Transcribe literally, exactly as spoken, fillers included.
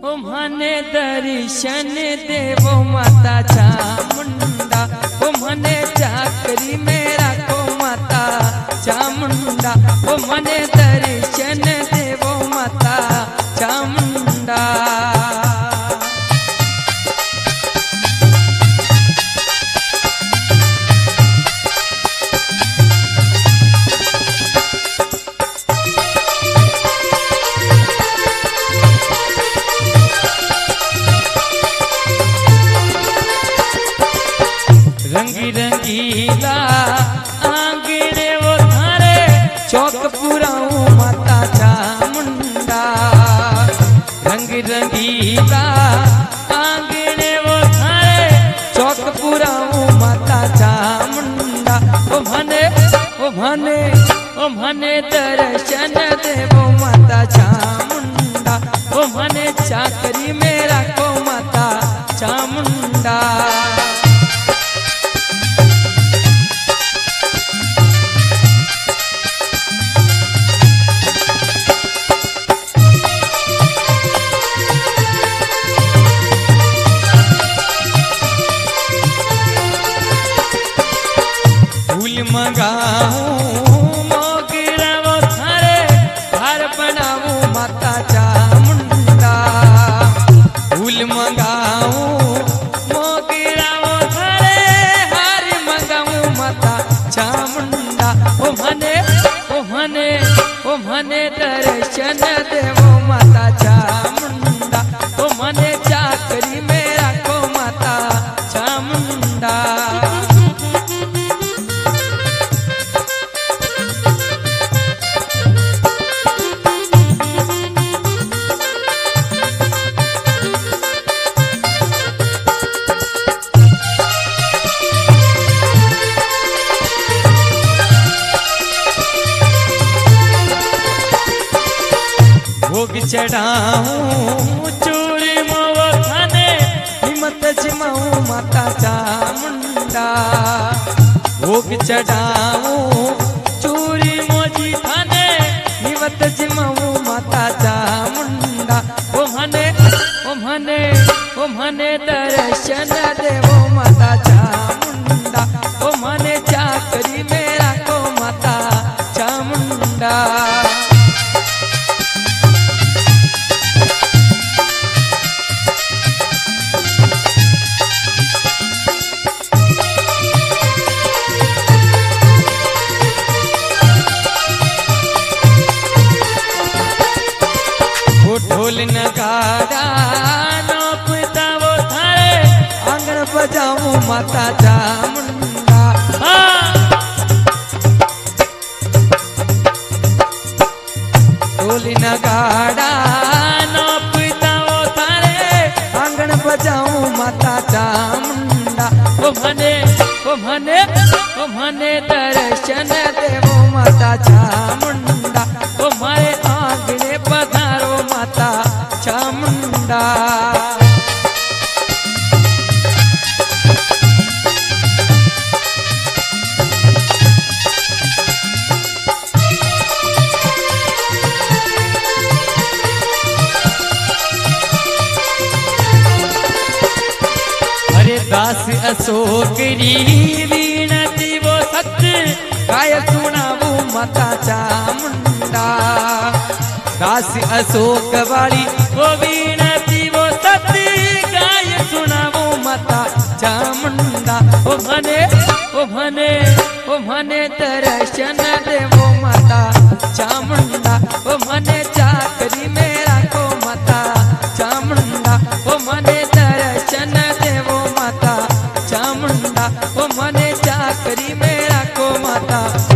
ओ मने दर्शन देवो माता चामुंडा, ओ मने चाकरी मेरा को माता चामुंडा, ओ मने दर्शन देवो माता चामुंडा। रंगी रंगीला आंगणे वो थारे चौक पुराऊं माता चामुंडा, रंग रंगीला आंगणे वो थारे चौक पुराऊं माता चामुंडा। ओ मने ओ मने ओ मने दर्शन देवो माता चामुंडा, ओ मने चाकरी मेरा को माता चामुंडा। फूल मंगाऊं मोगरा वो थारे हार बनाऊं माता चामुंडा, फूल मंगाऊं मोगरा वो थारे हार मंगाऊं माता चामुंडा। ओ मने ओ मने ओ मने दर्शन देवो माता चामुंडा, ओ मने चाकरी मेरा को माता चामुंडा। भोग चढ़ाऊं चूड़ी मोवो थाने हिम्मत जमाऊं माता चामुंडा, भोग चढ़ाऊं चूड़ी मोजी थाने हिम्मत जमाऊं माता चामुंडा। ओ मने ओ मने ओ मने दर्शन देवो माता चामुंडा, ओ मने चाकरी मेरा को माता चामुंडा। ढोल नगाड़ा नौपता वो थारे आंगन बजाऊं माता चामुंडा। ढोल नगाड़ा नौपता वो थारे आंगन बजाऊं माता चामुंडा। ओ मने ओ मने ओ मने दर्शन देवो माता चामुंडा, ओ मारे आंगने पधारो माता चामुंडा। अरे दास अशोक री वीणती वो सत्य काय सुनावू माता चामुंडा, दास अशोक वाली वो वीणती वो सत्य गाय सुनावो माता चामुंडा। ओ मने ओ मने ओ मने दर्शन देवो माता चामुंडा, ओ मने चाकरी मेरा को माता चामुंडा, ओ मने दर्शन देवो माता चामुंडा, ओ मने चाकरी मेरा को माता